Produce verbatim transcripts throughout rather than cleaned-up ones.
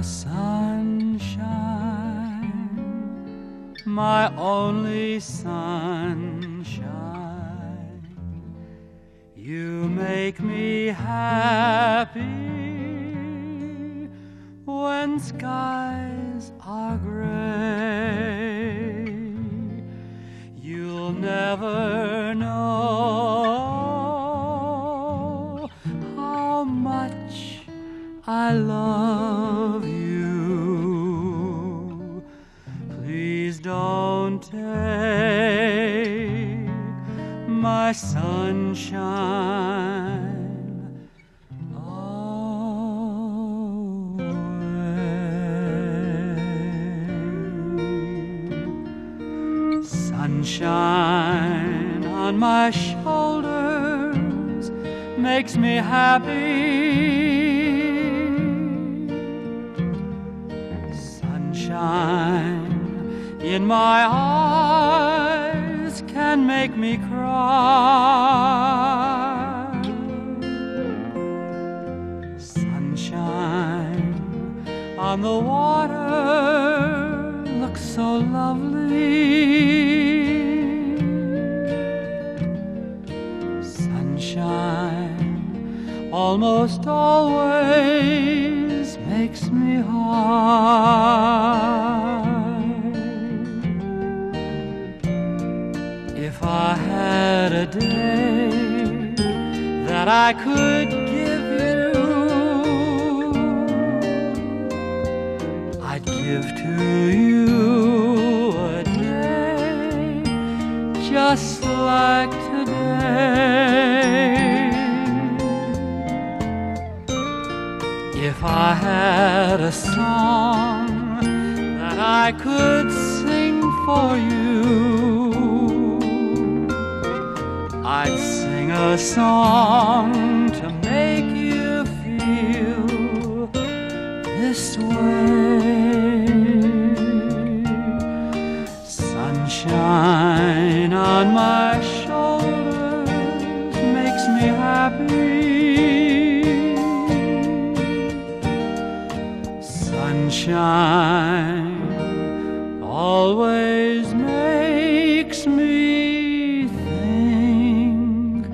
sunshine, my only sunshine. You make me happy when skies are gray. You'll never know how much I love you. Please don't take my sunshine away. Sunshine on my shoulders makes me happy. Sunshine in my eyes can make me cry. Sunshine on the water looks so lovely. Sunshine almost always makes me high. If I had a day that I could give you, I'd give to you a day just like today. If I had a song that I could sing for you, I'd sing a song to make you feel this way. Sunshine on my shoulders makes me happy. Sunshine always makes me think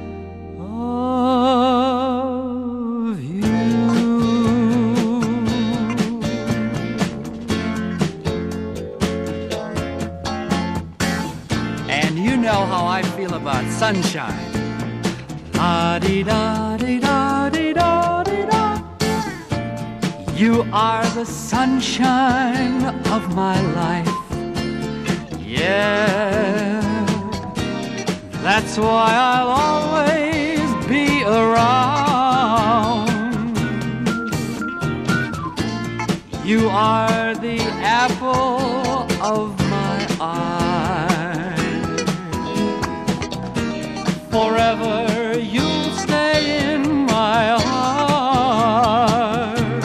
of you. And you know how I feel about sunshine. La-di-da-di-da-di-da-di-da. You are the sunshine of my life. Yeah, that's why I'll always be around. You are the apple of my eye. Forever you'll stay in my heart.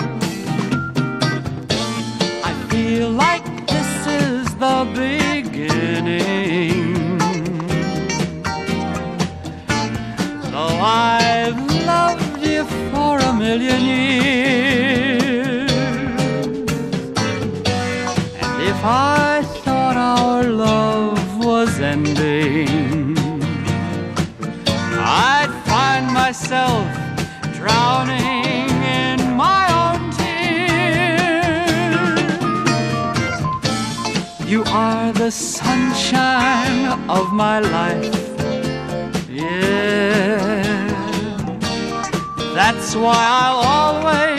I feel like this is the beginning. Though I've loved you for a million years, and if I thought our love was ending, I'd find myself drowning in my own tears. You are the sunshine of my life. Yeah, that's why I'll always